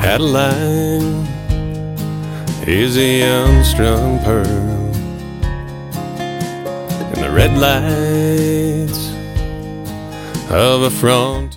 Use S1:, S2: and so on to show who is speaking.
S1: Adeline is a unstrung pearl, and the red lights of a front